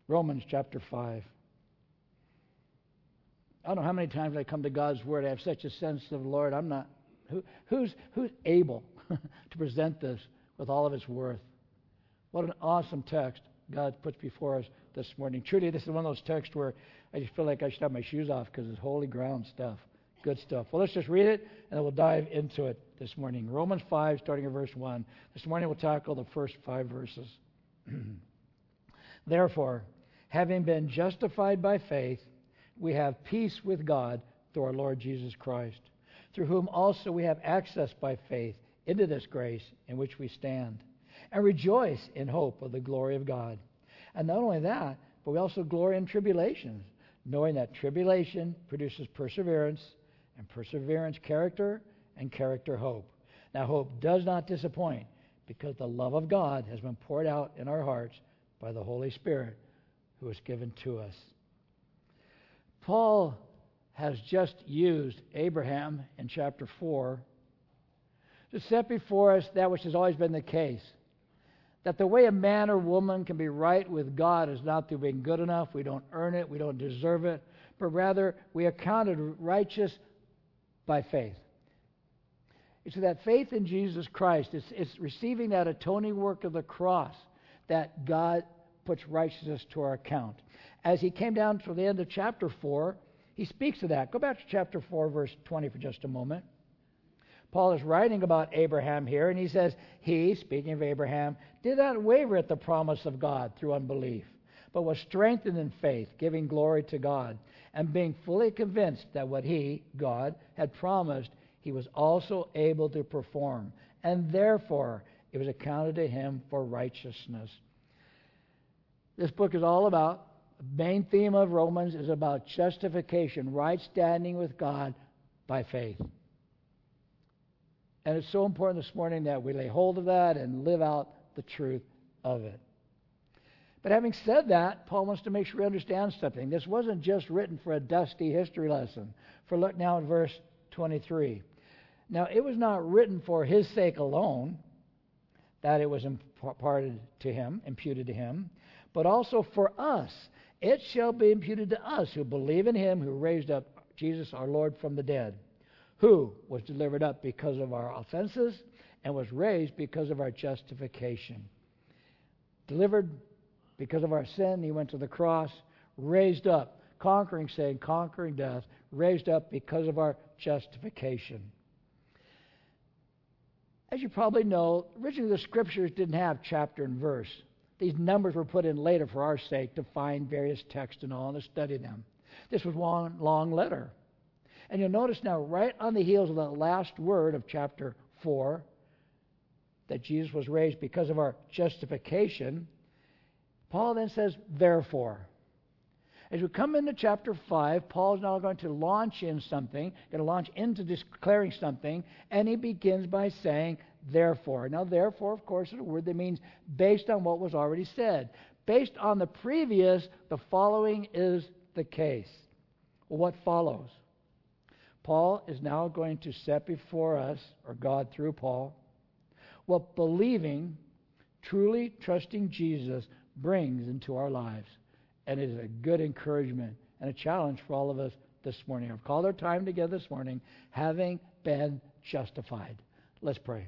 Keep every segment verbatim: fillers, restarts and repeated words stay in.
Romans chapter five. I don't know how many times I come to God's Word. I have such a sense of the Lord. I'm not. Who, who's who's able to present this with all of its worth? What an awesome text God puts before us this morning. Truly, this is one of those texts where I just feel like I should have my shoes off because it's holy ground stuff. Good stuff. Well, let's just read it, and then we'll dive into it this morning. Romans five, starting at verse one. This morning we'll tackle the first five verses. Therefore, having been justified by faith, we have peace with God through our Lord Jesus Christ, through whom also we have access by faith into this grace in which we stand, and rejoice in hope of the glory of God. And not only that, but we also glory in tribulations, knowing that tribulation produces perseverance, and perseverance character, and character hope. Now hope does not disappoint, because the love of God has been poured out in our hearts by the Holy Spirit who is given to us. Paul has just used Abraham in chapter four to set before us that which has always been the case. That the way a man or woman can be right with God is not through being good enough, we don't earn it, we don't deserve it, but rather we are counted righteous by faith. It's that faith in Jesus Christ, it's, it's receiving that atoning work of the cross that God puts righteousness to our account. As he came down to the end of chapter four, he speaks of that. Go back to chapter four, verse twenty for just a moment. Paul is writing about Abraham here, and he says, he, speaking of Abraham, did not waver at the promise of God through unbelief, but was strengthened in faith, giving glory to God, and being fully convinced that what he, God, had promised, he was also able to perform, and therefore it was accounted to him for righteousness. This book is all about, the main theme of Romans is about justification, right standing with God by faith. And it's so important this morning that we lay hold of that and live out the truth of it. But having said that, Paul wants to make sure we understand something. This wasn't just written for a dusty history lesson. For look now in verse twenty-three. Now, it was not written for his sake alone that it was imparted to him, imputed to him, but also for us. It shall be imputed to us who believe in him who raised up Jesus our Lord from the dead, who was delivered up because of our offenses and was raised because of our justification. Delivered because of our sin, he went to the cross, raised up, conquering sin, conquering death, raised up because of our justification. As you probably know, originally the Scriptures didn't have chapter and verse. These numbers were put in later for our sake to find various texts and all and to study them. This was one long letter. And you'll notice now, right on the heels of the last word of chapter four, that Jesus was raised because of our justification, Paul then says, therefore. As we come into chapter five, Paul's now going to launch in something, going to launch into declaring something, and he begins by saying, therefore. Now, therefore, of course, is a word that means based on what was already said. Based on the previous, the following is the case. Well, what follows? Paul is now going to set before us, or God through Paul, what believing, truly trusting Jesus brings into our lives. And it is a good encouragement and a challenge for all of us this morning. I've called our time together this morning, having been justified. Let's pray.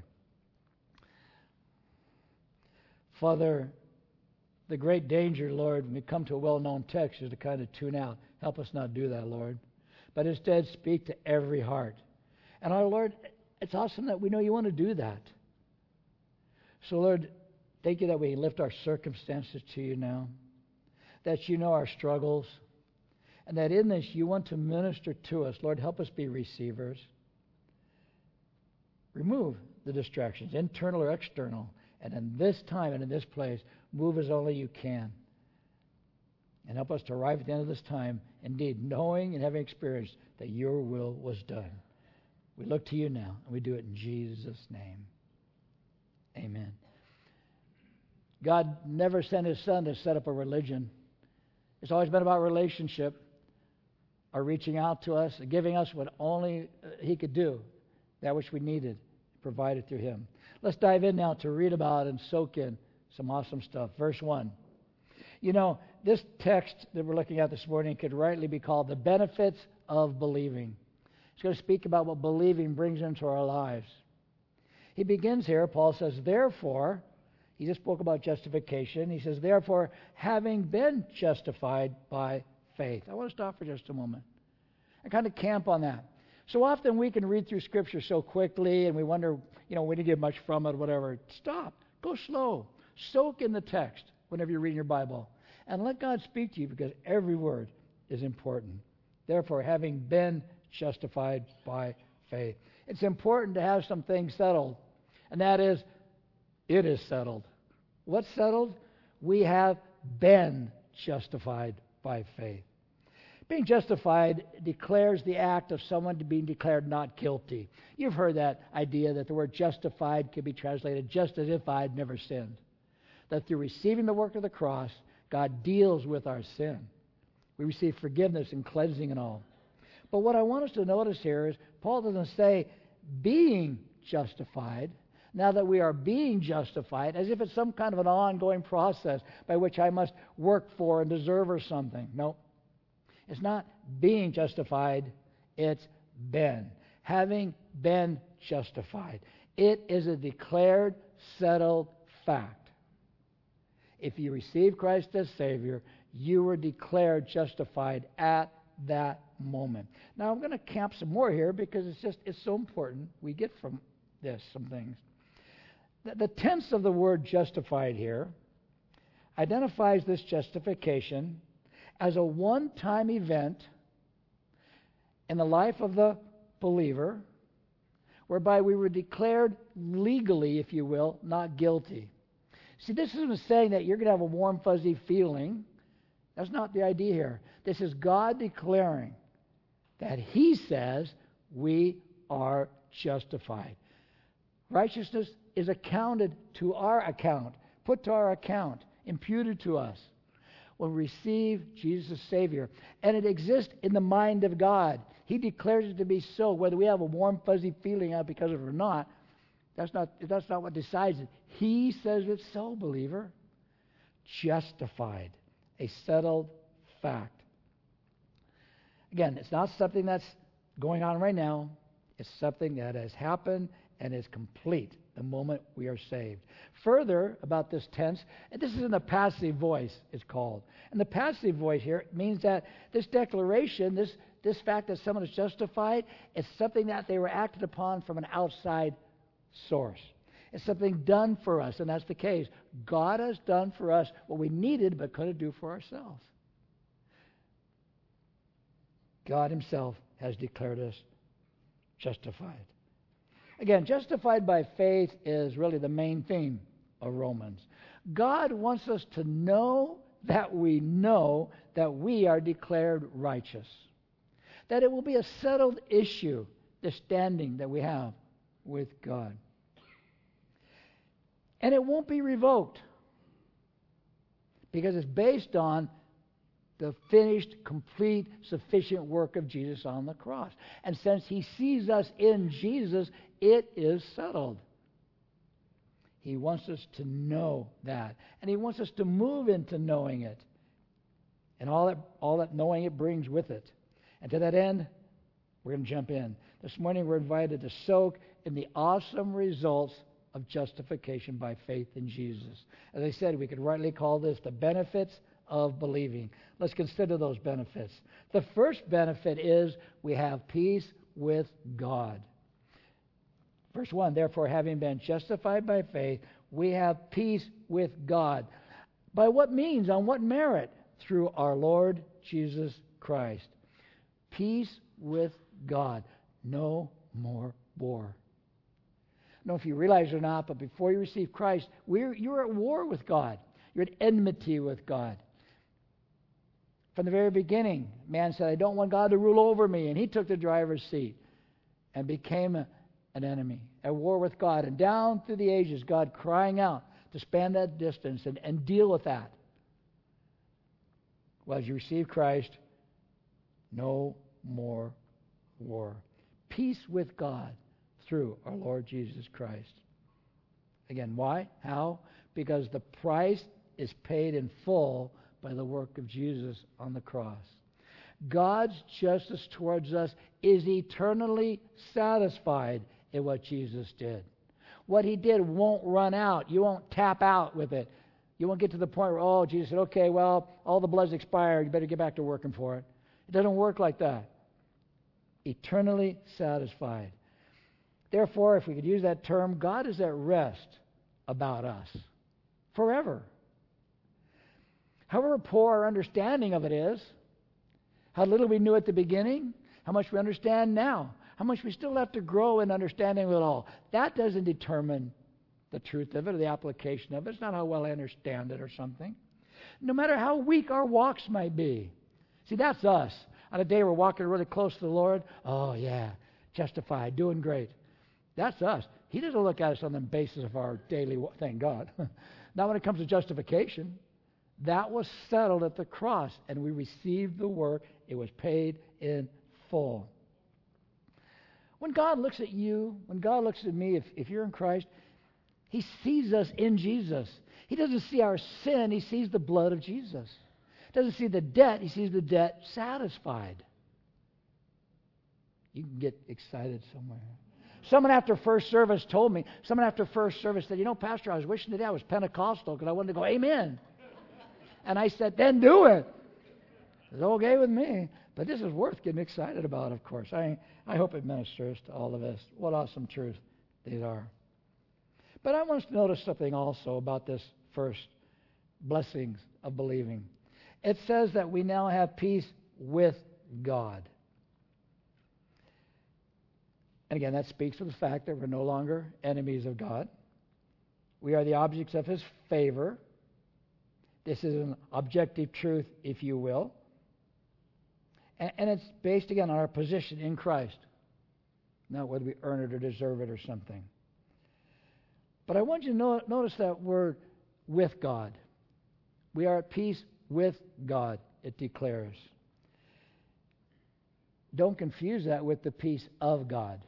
Father, the great danger, Lord, when we come to a well-known text is to kind of tune out. Help us not do that, Lord. But instead, speak to every heart. And our Lord, it's awesome that we know you want to do that. So, Lord, thank you that we lift our circumstances to you now, that you know our struggles, and that in this you want to minister to us. Lord, help us be receivers. Remove the distractions, internal or external, and in this time and in this place, move as only you can. And help us to arrive at the end of this time, indeed, knowing and having experienced that your will was done. We look to you now, and we do it in Jesus' name. Amen. God never sent his Son to set up a religion. It's always been about relationship, or reaching out to us, giving us what only he could do, that which we needed, provided through him. Let's dive in now to read about and soak in some awesome stuff. Verse one. You know, this text that we're looking at this morning could rightly be called the benefits of believing. It's going to speak about what believing brings into our lives. He begins here, Paul says, therefore, he just spoke about justification. He says, therefore, having been justified by faith. I want to stop for just a moment and kind of camp on that. So often we can read through Scripture so quickly and we wonder, you know, we didn't get much from it or whatever. Stop. Go slow. Soak in the text whenever you're reading your Bible. And let God speak to you because every word is important. Therefore, having been justified by faith. It's important to have some things settled. And that is, it is settled. What's settled? We have been justified by faith. Being justified declares the act of someone to being declared not guilty. You've heard that idea that the word justified can be translated just as if I'd never sinned. That through receiving the work of the cross, God deals with our sin. We receive forgiveness and cleansing and all. But what I want us to notice here is Paul doesn't say being justified, now that we are being justified, as if it's some kind of an ongoing process by which I must work for and deserve or something. No. It's not being justified, it's been. Having been justified. It is a declared, settled fact. If you receive Christ as Savior, you were declared justified at that moment. Now I'm going to camp some more here because it's just it's so important we get from this some things. The, the tense of the word justified here identifies this justification as a one-time event in the life of the believer whereby we were declared legally, if you will, not guilty. See, this isn't saying that you're going to have a warm, fuzzy feeling. That's not the idea here. This is God declaring that He says we are justified. Righteousness is accounted to our account, put to our account, imputed to us when we receive Jesus as Savior. And it exists in the mind of God. He declares it to be so. Whether we have a warm, fuzzy feeling out because of it or not, that's not, that's not what decides it. He says it's so, believer. Justified. A settled fact. Again, it's not something that's going on right now. It's something that has happened and is complete the moment we are saved. Further, about this tense, and this is in the passive voice, it's called. And the passive voice here means that this declaration, this, this fact that someone is justified, is something that they were acted upon from an outside source. It's something done for us, and that's the case. God has done for us what we needed but couldn't do for ourselves. God Himself has declared us justified. Again, justified by faith is really the main theme of Romans. God wants us to know that we know that we are declared righteous. That it will be a settled issue, the standing that we have with God. And it won't be revoked because it's based on the finished, complete, sufficient work of Jesus on the cross. And since He sees us in Jesus, it is settled. He wants us to know that. And He wants us to move into knowing it. And all that, all that knowing it brings with it. And to that end, we're going to jump in. This morning we're invited to soak in the awesome results of justification by faith in Jesus. As I said, we could rightly call this the benefits of believing. Let's consider those benefits. The first benefit is we have peace with God. Verse one, therefore, having been justified by faith, we have peace with God. By what means? On what merit? Through our Lord Jesus Christ. Peace with God. No more war. I don't know if you realize it or not, but before you receive Christ, we're, you're at war with God. You're at enmity with God. From the very beginning, man said, I don't want God to rule over me. And he took the driver's seat and became a, an enemy, at war with God. And down through the ages, God crying out to span that distance and, and deal with that. Well, as you receive Christ, no more war. Peace with God through our Lord Jesus Christ. Again, why? How? Because the price is paid in full by the work of Jesus on the cross. God's justice towards us is eternally satisfied in what Jesus did. What he did won't run out. You won't tap out with it. You won't get to the point where, oh, Jesus said, okay, well, all the blood's expired. You better get back to working for it. It doesn't work like that. Eternally satisfied. Therefore, if we could use that term, God is at rest about us forever. However poor our understanding of it is, how little we knew at the beginning, how much we understand now, how much we still have to grow in understanding of it all, that doesn't determine the truth of it or the application of it. It's not how well I understand it or something. No matter how weak our walks might be. See, that's us. On a day we're walking really close to the Lord, oh yeah, justified, doing great. That's us. He doesn't look at us on the basis of our daily, thank God. Not when it comes to justification. That was settled at the cross, and we received the work. It was paid in full. When God looks at you, when God looks at me, if, if you're in Christ, he sees us in Jesus. He doesn't see our sin. He sees the blood of Jesus. He doesn't see the debt. He sees the debt satisfied. You can get excited somewhere. Someone after first service told me, someone after first service said, you know, Pastor, I was wishing today I was Pentecostal because I wanted to go, amen. And I said, then do it. It's okay with me. But this is worth getting excited about, of course. I, I hope it ministers to all of us. What awesome truth these are. But I want us to notice something also about this first blessings of believing. It says that we now have peace with God. And again, that speaks to the fact that we're no longer enemies of God. We are the objects of his favor. This is an objective truth, if you will. And, and it's based, again, on our position in Christ. Not whether we earn it or deserve it or something. But I want you to know, notice that word with God. We are at peace with God, it declares. Don't confuse that with the peace of God.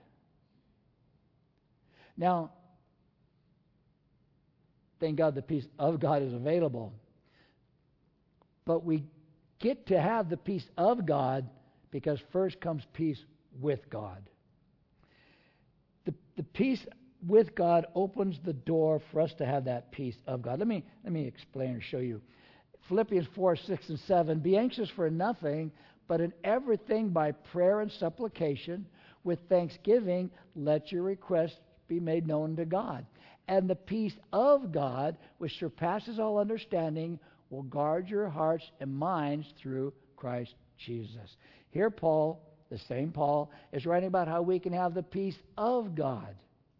Now, thank God the peace of God is available. But we get to have the peace of God because first comes peace with God. The, the peace with God opens the door for us to have that peace of God. Let me, let me explain or show you. Philippians four, six, and seven. Be anxious for nothing, but in everything by prayer and supplication, with thanksgiving, let your requests be made known to God. And the peace of God, which surpasses all understanding, will guard your hearts and minds through Christ Jesus. Here Paul, the same Paul, is writing about how we can have the peace of God.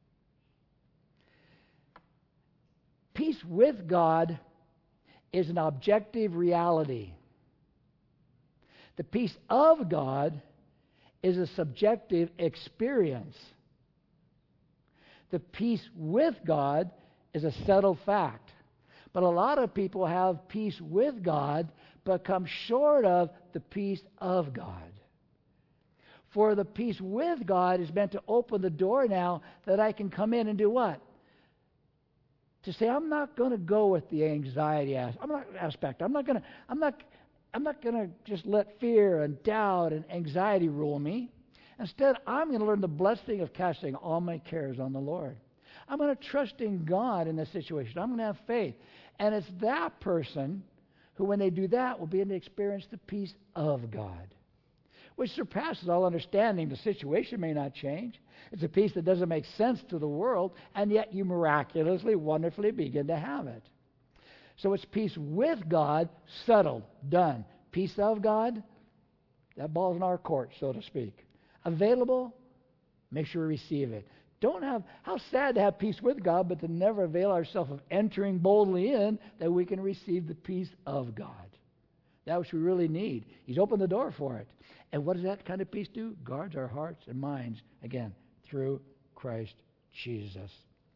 Peace with God is an objective reality. The peace of God is a subjective experience. The peace with God is a settled fact. But a lot of people have peace with God, but come short of the peace of God. For the peace with God is meant to open the door now that I can come in and do what? To say, I'm not going to go with the anxiety aspect. I'm not going to. I'm not. I'm not going to just let fear and doubt and anxiety rule me. Instead, I'm going to learn the blessing of casting all my cares on the Lord. I'm going to trust in God in this situation. I'm going to have faith. And it's that person who, when they do that, will be able to experience the peace of God, which surpasses all understanding. The situation may not change. It's a peace that doesn't make sense to the world, and yet you miraculously, wonderfully begin to have it. So it's peace with God, settled, done. Peace of God, that ball's in our court, so to speak. Available, make sure we receive it. Don't have, how sad to have peace with God, but to never avail ourselves of entering boldly in that we can receive the peace of God. That which we really need. He's opened the door for it. And what does that kind of peace do? Guards our hearts and minds, again, through Christ Jesus.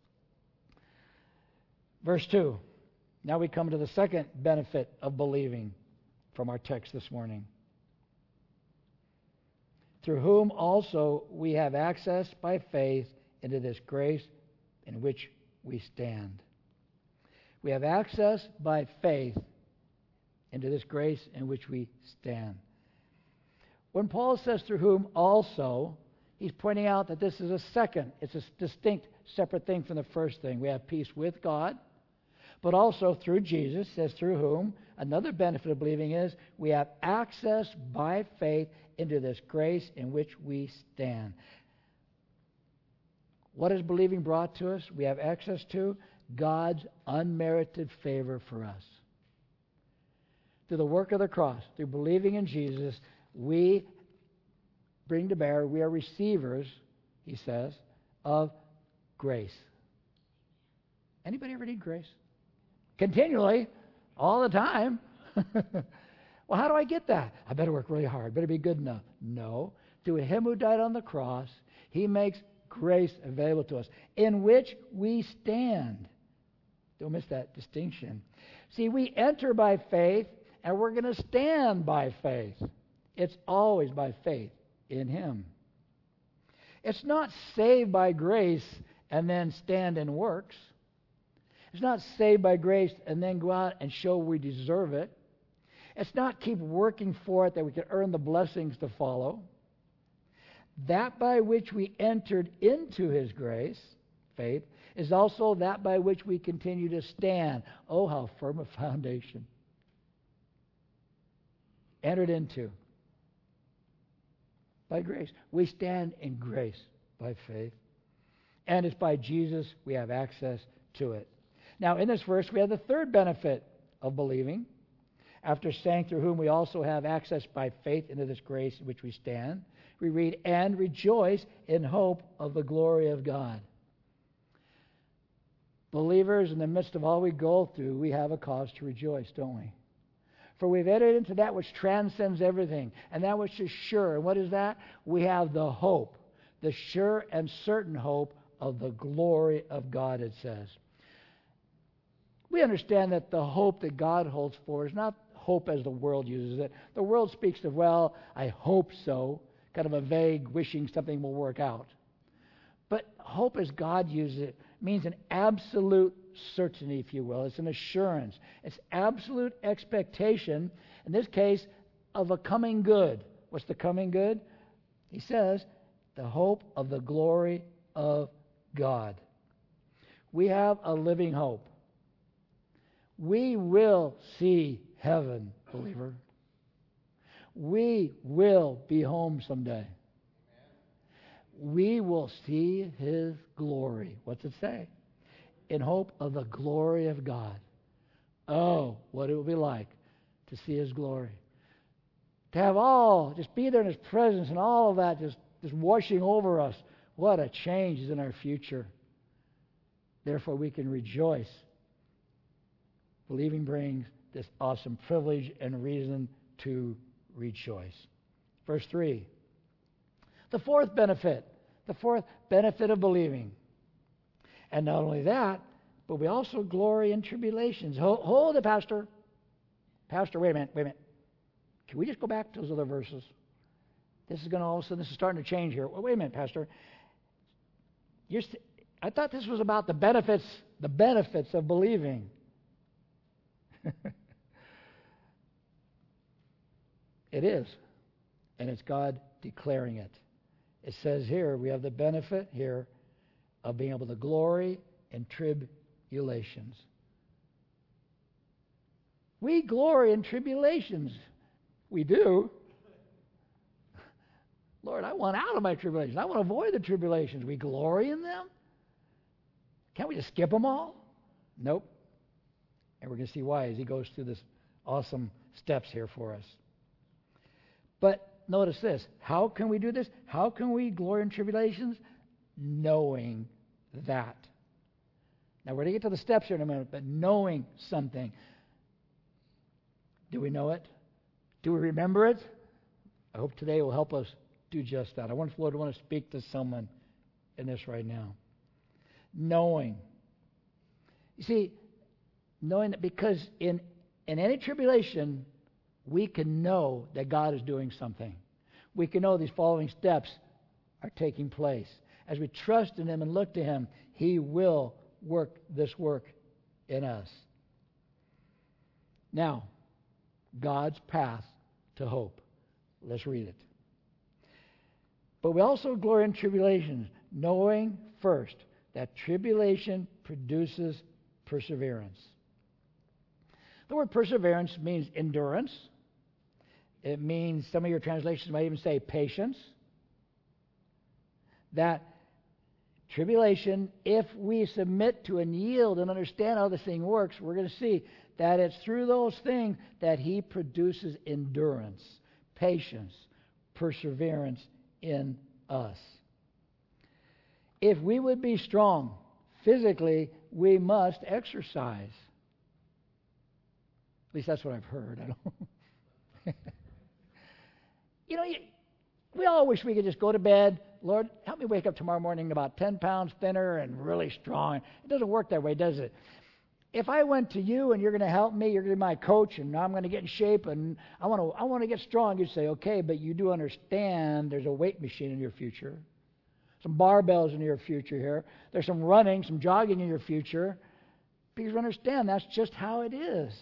Verse two. Now we come to the second benefit of believing from our text this morning. Through whom also we have access by faith into this grace in which we stand. We have access by faith into this grace in which we stand. When Paul says through whom also, he's pointing out that this is a second, it's a distinct, separate thing from the first thing. We have peace with God, but also through Jesus, says through whom. Another benefit of believing is we have access by faith into this grace in which we stand. What has believing brought to us? We have access to God's unmerited favor for us. Through the work of the cross, through believing in Jesus, we bring to bear, we are receivers, he says, of grace. Anybody ever need grace? Continually, all the time. Well, how do I get that? I better work really hard. Better be good enough. No. To him who died on the cross, he makes grace available to us, in which we stand. Don't miss that distinction. See, we enter by faith, and we're going to stand by faith. It's always by faith in him. It's not saved by grace and then stand in works. It's not saved by grace and then go out and show we deserve it. It's not keep working for it that we can earn the blessings to follow. That by which we entered into his grace, faith, is also that by which we continue to stand. Oh, how firm a foundation. Entered into by grace. We stand in grace by faith. And it's by Jesus we have access to it. Now, in this verse, we have the third benefit of believing. After saying through whom we also have access by faith into this grace in which we stand, we read, and rejoice in hope of the glory of God. Believers, in the midst of all we go through, we have a cause to rejoice, don't we? For we've entered into that which transcends everything, and that which is sure. And what is that? We have the hope, the sure and certain hope of the glory of God, it says. We understand that the hope that God holds for is not hope as the world uses it. The world speaks of, well, I hope so, kind of a vague wishing something will work out. But hope as God uses it means an absolute certainty, if you will. It's an assurance. It's absolute expectation, in this case, of a coming good. What's the coming good? He says, the hope of the glory of God. We have a living hope. We will see heaven, believer. We will be home someday. We will see his glory. What's it say? In hope of the glory of God. Oh, what it will be like to see his glory. To have all, just be there in his presence and all of that just, just washing over us. What a change is in our future. Therefore, we can rejoice. Believing brings this awesome privilege and reason to rejoice. Verse three. The fourth benefit. The fourth benefit of believing. And not only that, but we also glory in tribulations. Hold, hold it, Pastor. Pastor, wait a minute, wait a minute. Can we just go back to those other verses? This is going to all of a sudden, this is starting to change here. Wait a minute, Pastor. You're st- I thought this was about the benefits, the benefits of believing. It is. And it's God declaring it. It says here, we have the benefit here of being able to glory in tribulations. We glory in tribulations. We do. Lord, I want out of my tribulations. I want to avoid the tribulations. We glory in them. Can't we just skip them all? Nope. And we're going to see why as he goes through this awesome steps here for us. But notice this. How can we do this? How can we glory in tribulations? Knowing that. Now, we're going to get to the steps here in a minute, but knowing something. Do we know it? Do we remember it? I hope today will help us do just that. I want Lord, I want to speak to someone in this right now. Knowing. You see, knowing that because in, in any tribulation, we can know that God is doing something. We can know these following steps are taking place. As we trust in him and look to him, he will work this work in us. Now, God's path to hope. Let's read it. But we also glory in tribulations, knowing first that tribulation produces perseverance. The word perseverance means endurance. It means, some of your translations might even say patience. That tribulation, if we submit to and yield and understand how this thing works, we're going to see that it's through those things that He produces endurance, patience, perseverance in us. If we would be strong physically, we must exercise. At least that's what I've heard. I don't. You know, you, we all wish we could just go to bed. Lord, help me wake up tomorrow morning about ten pounds thinner and really strong. It doesn't work that way, does it? If I went to you and you're going to help me, you're going to be my coach, and I'm going to get in shape, and I want to I want to get strong, you'd say, okay, but you do understand there's a weight machine in your future, some barbells in your future here. There's some running, some jogging in your future. Because you understand that's just how it is.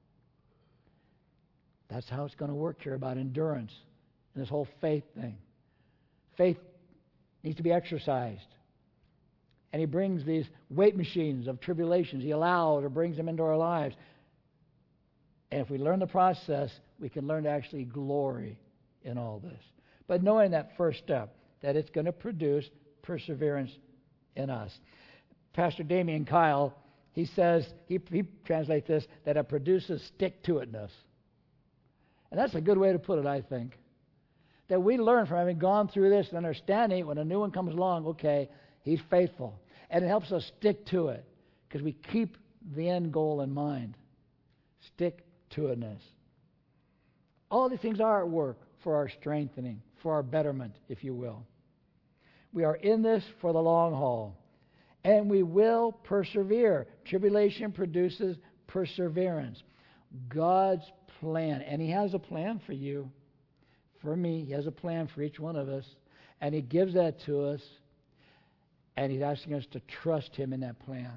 That's how it's going to work here about endurance and this whole faith thing. Faith needs to be exercised. And He brings these weight machines of tribulations. He allows or brings them into our lives. And if we learn the process, we can learn to actually glory in all this. But knowing that first step, that it's going to produce perseverance in us. Pastor Damian Kyle, he says, he, he translates this, that it produces stick-to-itness. And that's a good way to put it, I think. That we learn from having gone through this and understanding when a new one comes along, okay, He's faithful. And it helps us stick to it because we keep the end goal in mind. Stick-to-itness. All these things are at work for our strengthening, for our betterment, if you will. We are in this for the long haul. And we will persevere. Tribulation produces perseverance. God's plan. And He has a plan for you. For me, He has a plan for each one of us. And He gives that to us. And He's asking us to trust Him in that plan.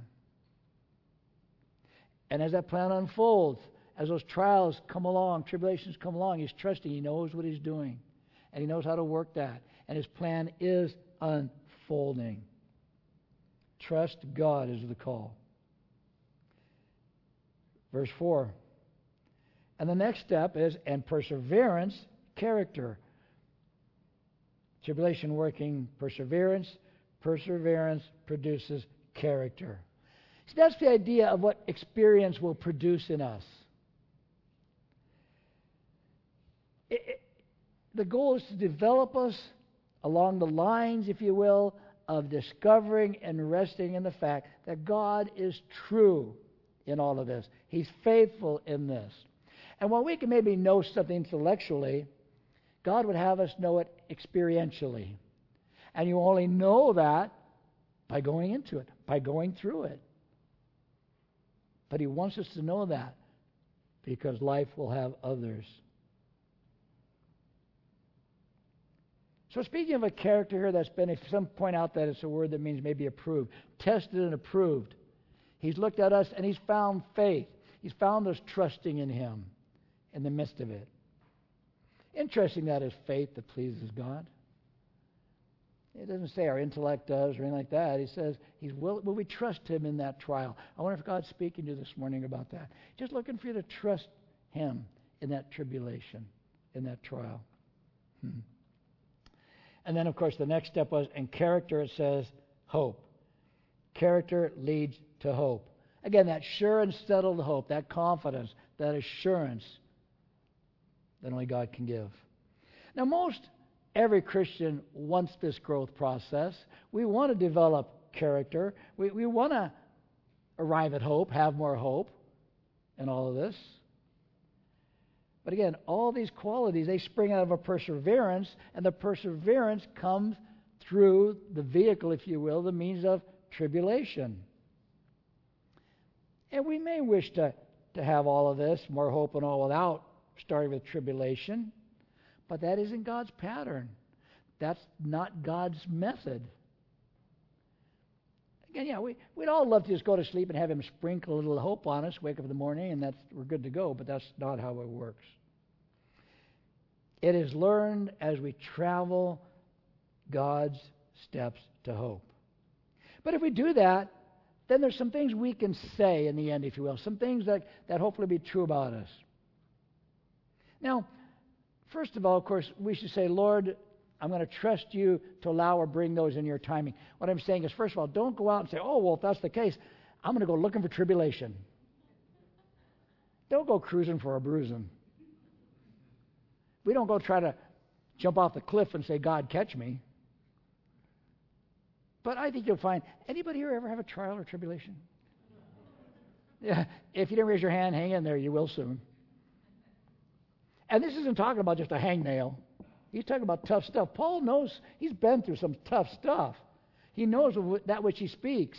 And as that plan unfolds, as those trials come along, tribulations come along, He's trusting. He knows what He's doing. And He knows how to work that. And His plan is unfolding. Trust God is the call. Verse four. And the next step is, and perseverance, character. Tribulation working perseverance. Perseverance produces character. See, that's the idea of what experience will produce in us. It, it, the goal is to develop us along the lines, if you will, of discovering and resting in the fact that God is true in all of this. He's faithful in this. And while we can maybe know something intellectually, God would have us know it experientially. And you only know that by going into it, by going through it. But He wants us to know that because life will have others. So speaking of a character here that's been, if some point out that it's a word that means maybe approved, tested and approved. He's looked at us and He's found faith. He's found us trusting in Him in the midst of it. Interesting that is faith that pleases God. It doesn't say our intellect does or anything like that. He says, He's will, will we trust Him in that trial? I wonder if God's speaking to you this morning about that. Just looking for you to trust Him in that tribulation, in that trial. Hmm. And then, of course, the next step was, in character, it says, hope. Character leads to hope. Again, that sure and settled hope, that confidence, that assurance that only God can give. Now, most every Christian wants this growth process. We want to develop character. We, we want to arrive at hope, have more hope in all of this. But again, all these qualities, they spring out of a perseverance, and the perseverance comes through the vehicle, if you will, the means of tribulation. And we may wish to, to have all of this, more hope and all, without starting with tribulation, but that isn't God's pattern. That's not God's method. Again, yeah, we, we'd all love to just go to sleep and have him sprinkle a little hope on us, wake up in the morning, and that's we're good to go, but that's not how it works. It is learned as we travel God's steps to hope. But if we do that, then there's some things we can say in the end, if you will, some things that, that hopefully be true about us. Now, first of all, of course, we should say, Lord, I'm going to trust you to allow or bring those in your timing. What I'm saying is, first of all, don't go out and say, oh, well, if that's the case, I'm going to go looking for tribulation. Don't go cruising for a bruising. We don't go try to jump off the cliff and say, God, catch me. But I think you'll find, anybody here ever have a trial or tribulation? Yeah, if you didn't raise your hand, hang in there, you will soon. And this isn't talking about just a hangnail. He's talking about tough stuff. Paul knows he's been through some tough stuff. He knows that which he speaks.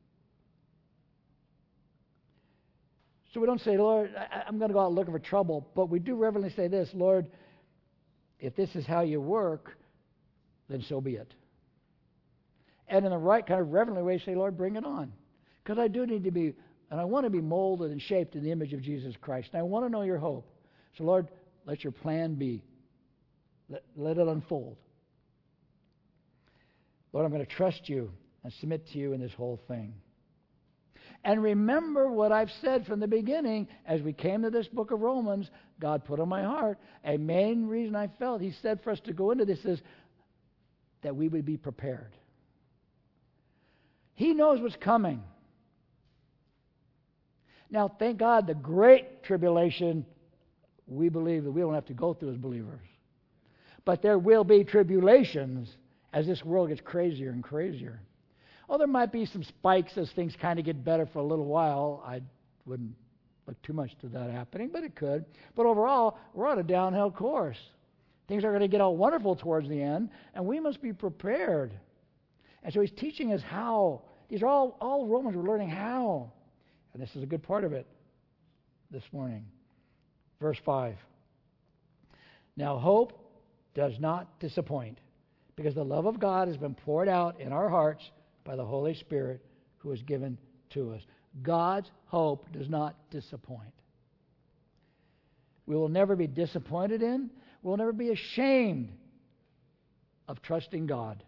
So we don't say, Lord, I'm going to go out looking for trouble. But we do reverently say this, Lord, if this is how you work, then so be it. And in the right kind of reverently way, say, Lord, bring it on. Because I do need to be, and I want to be molded and shaped in the image of Jesus Christ. And I want to know your hope. So, Lord, let your plan be. Let, let it unfold. Lord, I'm going to trust you and submit to you in this whole thing. And remember what I've said from the beginning as we came to this book of Romans, God put on my heart, a main reason I felt He said for us to go into this is that we would be prepared. He knows what's coming. Now, thank God, the great tribulation, we believe that we don't have to go through as believers. But there will be tribulations as this world gets crazier and crazier. Oh, there might be some spikes as things kind of get better for a little while. I wouldn't look too much to that happening, but it could. But overall, we're on a downhill course. Things are going to get all wonderful towards the end, and we must be prepared. And so he's teaching us how. These are all, all Romans, we're learning how. And this is a good part of it this morning. Verse five. Now hope does not disappoint, because the love of God has been poured out in our hearts by the Holy Spirit who is given to us. God's hope does not disappoint. We will never be disappointed in, we will never be ashamed of trusting God.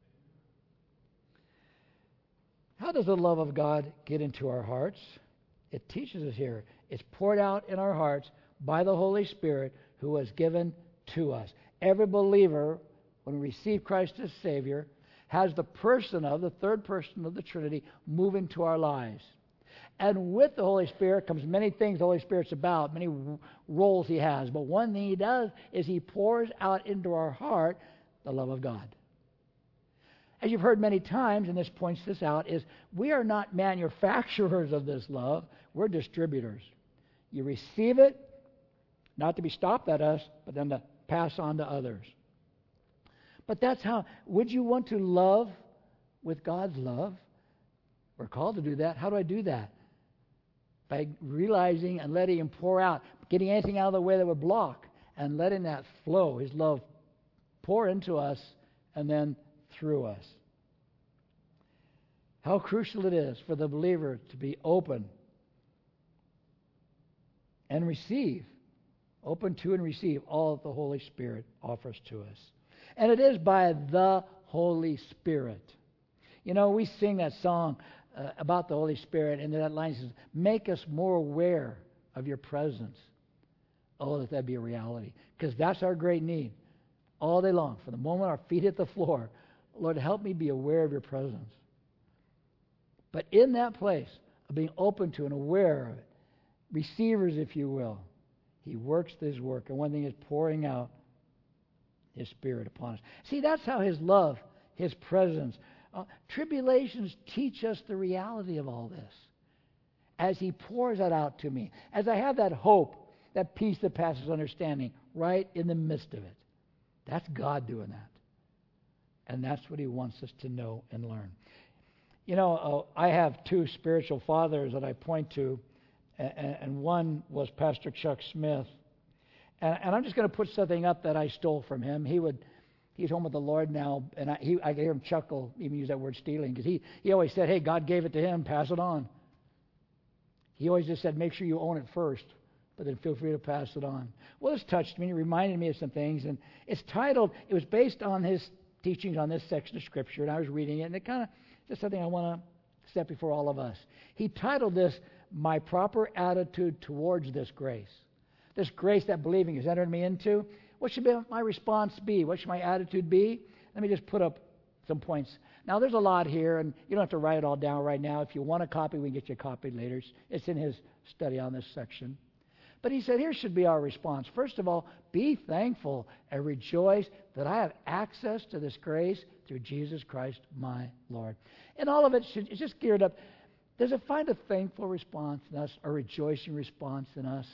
How does the love of God get into our hearts? It teaches us here. It's poured out in our hearts by the Holy Spirit who was given to us. Every believer, when we receive Christ as Savior, has the person of, the third person of the Trinity, move into our lives. And with the Holy Spirit comes many things the Holy Spirit's about, many roles He has. But one thing He does is He pours out into our heart the love of God. As you've heard many times, and this points this out, is we are not manufacturers of this love, we're distributors. You receive it, not to be stopped at us, but then to pass on to others. But that's how, would you want to love with God's love? We're called to do that. How do I do that? By realizing and letting Him pour out, getting anything out of the way that would block, and letting that flow, His love, pour into us and then through us. How crucial it is for the believer to be open and receive, open to and receive all that the Holy Spirit offers to us. And it is by the Holy Spirit. You know, we sing that song uh, about the Holy Spirit, and that line says, make us more aware of your presence. Oh, that that be a reality. Because that's our great need all day long. From the moment our feet hit the floor, Lord, help me be aware of your presence. But in that place of being open to and aware of it, receivers, if you will, He works this work. And one thing is pouring out His Spirit upon us. See, that's how His love, His presence. Uh, tribulations teach us the reality of all this. As He pours that out to me, as I have that hope, that peace that passes understanding, right in the midst of it. That's God doing that. And that's what He wants us to know and learn. You know, uh, I have two spiritual fathers that I point to, and, and one was Pastor Chuck Smith. And, and I'm just going to put something up that I stole from him. He would He's home with the Lord now, and I, he, I hear him chuckle, even use that word stealing, because he, he always said, hey, God gave it to him, pass it on. He always just said, make sure you own it first, but then feel free to pass it on. Well, this touched me. It reminded me of some things, and it's titled, it was based on his teachings on this section of Scripture, and I was reading it, and it kind of, just something I want to set before all of us. He titled this, My Proper Attitude Towards This Grace. This grace that believing has entered me into. What should be my response be? What should my attitude be? Let me just put up some points. Now, there's a lot here, and you don't have to write it all down right now. If you want a copy, we can get you a copy later. It's in his study on this section. But he said, here should be our response. First of all, be thankful and rejoice that I have access to this grace through Jesus Christ, my Lord. And all of it should it's just geared up. Does it find a thankful response in us, a rejoicing response in us?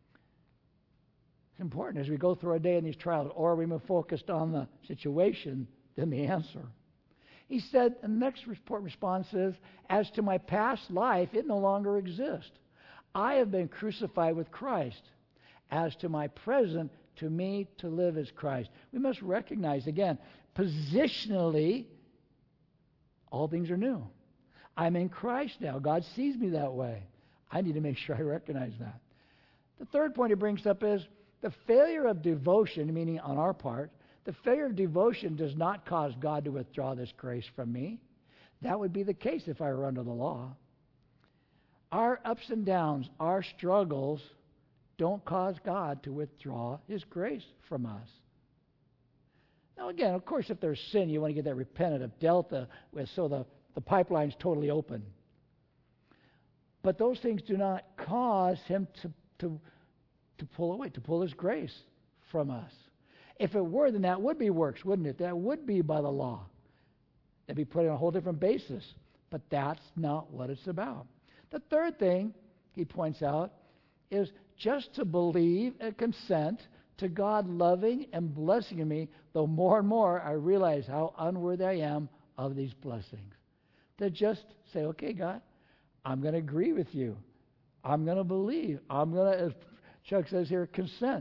It's important as we go through our day in these trials, or are we more focused on the situation than the answer? He said, the next report response is, as to my past life, it no longer exists. I have been crucified with Christ. As to my present, to me to live is Christ. We must recognize, again, positionally, all things are new. I'm in Christ now. God sees me that way. I need to make sure I recognize that. The third point he brings up is, the failure of devotion, meaning on our part, the failure of devotion does not cause God to withdraw this grace from me. That would be the case if I were under the law. Our ups and downs, our struggles, don't cause God to withdraw his grace from us. Now again, of course, if there's sin, you want to get that repentant of Delta, so the, the pipeline's totally open. But those things do not cause him to, to to pull away, to pull his grace from us. If it were, then that would be works, wouldn't it? That would be by the law. That'd be put on a whole different basis. But that's not what it's about. The third thing he points out is just to believe and consent to God loving and blessing me, though more and more I realize how unworthy I am of these blessings. To just say, okay, God, I'm going to agree with you. I'm going to believe. I'm going to, as Chuck says here, consent.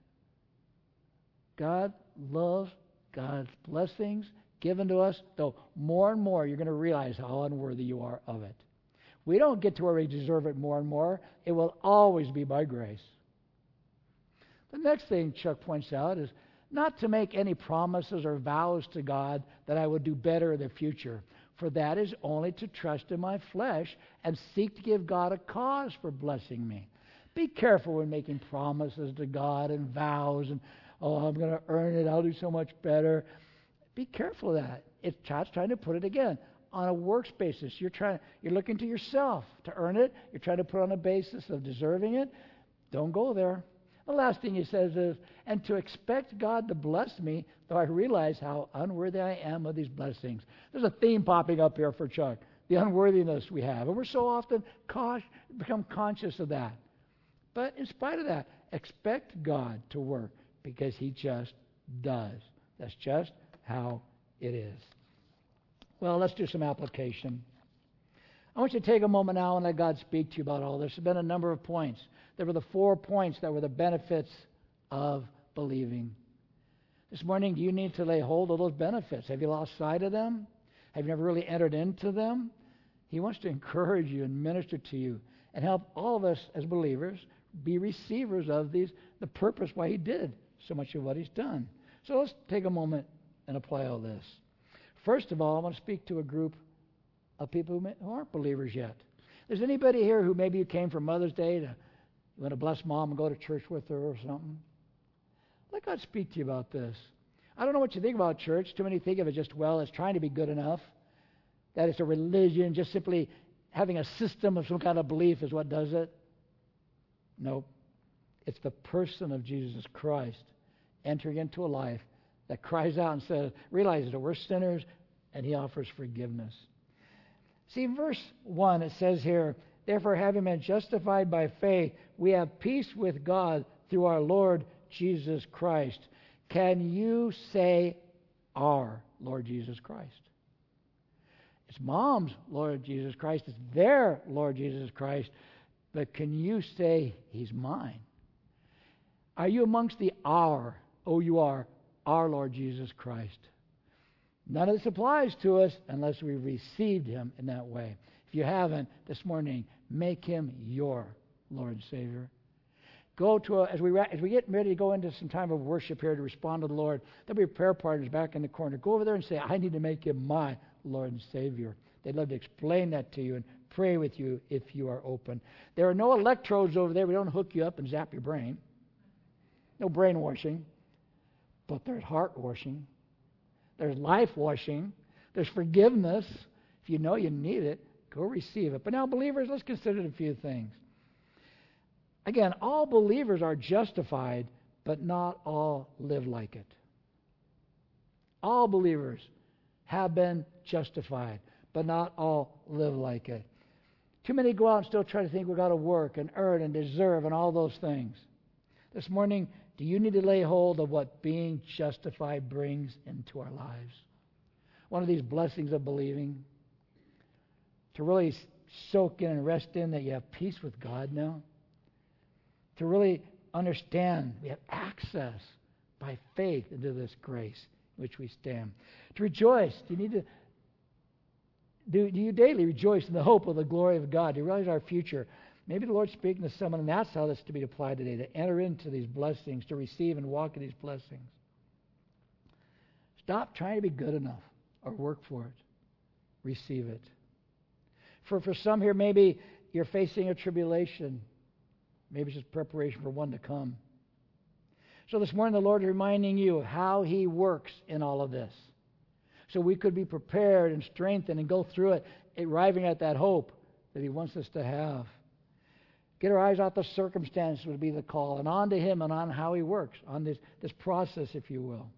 God loves God's blessings given to us, though more and more you're going to realize how unworthy you are of it. We don't get to where we deserve it more and more. It will always be by grace. The next thing Chuck points out is not to make any promises or vows to God that I will do better in the future, for that is only to trust in my flesh and seek to give God a cause for blessing me. Be careful when making promises to God and vows and, oh, I'm going to earn it, I'll do so much better. Be careful of that. It's God's trying to put it again on a works basis. You're trying, you're looking to yourself to earn it. You're trying to put it on a basis of deserving it. Don't go there. The last thing he says is, and to expect God to bless me, though I realize how unworthy I am of these blessings. There's a theme popping up here for Chuck, the unworthiness we have. And we're so often cautious, become conscious of that. But in spite of that, expect God to work because he just does. That's just how it is. Well, let's do some application. I want you to take a moment now and let God speak to you about all this. There's been a number of points. There were the four points that were the benefits of believing. This morning, do you need to lay hold of those benefits? Have you lost sight of them? Have you never really entered into them? He wants to encourage you and minister to you and help all of us as believers be receivers of these, the purpose why he did so much of what he's done. So let's take a moment and apply all this. First of all, I want to speak to a group of people who, may, who aren't believers yet. Is anybody here who maybe you came for Mother's Day to you want to bless Mom and go to church with her or something? Let God speak to you about this. I don't know what you think about church. Too many think of it just, well, as trying to be good enough. That it's a religion, just simply having a system of some kind of belief is what does it. Nope. It's the person of Jesus Christ entering into a life that cries out and says, realizes that we're sinners, and he offers forgiveness. See, in verse one, it says here, therefore, having been justified by faith, we have peace with God through our Lord Jesus Christ. Can you say our Lord Jesus Christ? It's Mom's Lord Jesus Christ. It's their Lord Jesus Christ. But can you say he's mine? Are you amongst the our, O U R, our Lord Jesus Christ. None of this applies to us unless we received him in that way. If you haven't, this morning, make him your Lord and Savior. Go to, a, as we as we get ready to go into some time of worship here to respond to the Lord, there'll be prayer partners back in the corner. Go over there and say, I need to make him my Lord and Savior. They'd love to explain that to you and pray with you if you are open. There are no electrodes over there. We don't hook you up and zap your brain. No brainwashing. But there's heart washing. There's life washing. There's forgiveness. If you know you need it, go receive it. But now, believers, let's consider a few things. Again, all believers are justified, but not all live like it. All believers have been justified, but not all live like it. Too many go out and still try to think we've got to work and earn and deserve and all those things. This morning, do you need to lay hold of what being justified brings into our lives? One of these blessings of believing, to really soak in and rest in that you have peace with God now. To really understand we have access by faith into this grace in which we stand. To rejoice. Do you need to do, do you daily rejoice in the hope of the glory of God? Do you realize our future? Maybe the Lord's speaking to someone, and that's how this is to be applied today, to enter into these blessings, to receive and walk in these blessings. Stop trying to be good enough or work for it. Receive it. For, for some here, maybe you're facing a tribulation. Maybe it's just preparation for one to come. So this morning the Lord is reminding you of how he works in all of this. So we could be prepared and strengthened and go through it, arriving at that hope that he wants us to have. Get our eyes off the circumstances would be the call, and on to him and on how he works, on this, this process, if you will.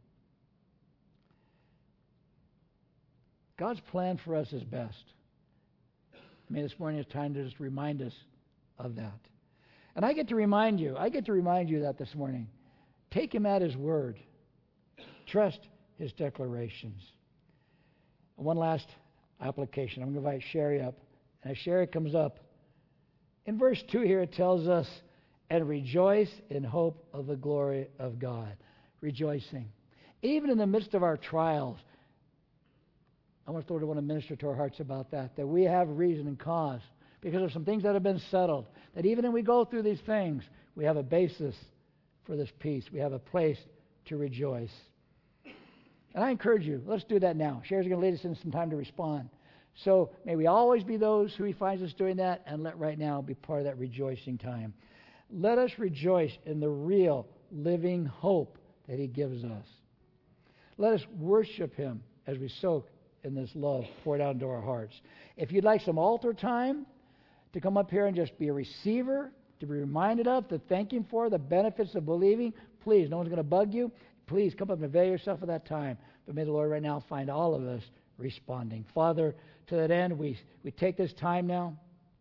God's plan for us is best. I mean, this morning is time to just remind us of that. And I get to remind you, I get to remind you that this morning. Take him at his word. Trust his declarations. One last application. I'm going to invite Sherry up. And as Sherry comes up, in verse two here it tells us, and rejoice in hope of the glory of God. Rejoicing. Even in the midst of our trials, I want to Lord, I want to minister to our hearts about that, that we have reason and cause because of some things that have been settled, that even when we go through these things, we have a basis for this peace. We have a place to rejoice. And I encourage you, let's do that now. Sherry's going to lead us in some time to respond. So may we always be those who he finds us doing that, and let right now be part of that rejoicing time. Let us rejoice in the real, living hope that he gives us. Let us worship him as we soak in this love poured out into our hearts. If you'd like some altar time, to come up here and just be a receiver, to be reminded of, to thank him for the benefits of believing, please, no one's going to bug you. Please come up and avail yourself of that time. But may the Lord right now find all of us responding. Father, to that end, we, we take this time now.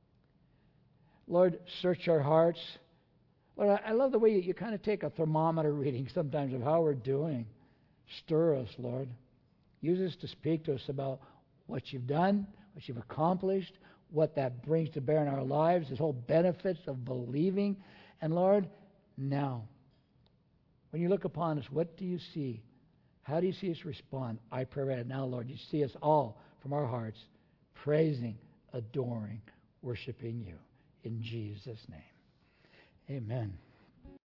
Lord, search our hearts. Lord, I, I love the way you, you kind of take a thermometer reading sometimes of how we're doing. Stir us, Lord. Use us to speak to us about what you've done, what you've accomplished, what that brings to bear in our lives, this whole benefits of believing. And Lord, now, when you look upon us, what do you see? How do you see us respond? I pray right now, Lord, you see us all from our hearts praising, adoring, worshiping you. In Jesus' name, amen.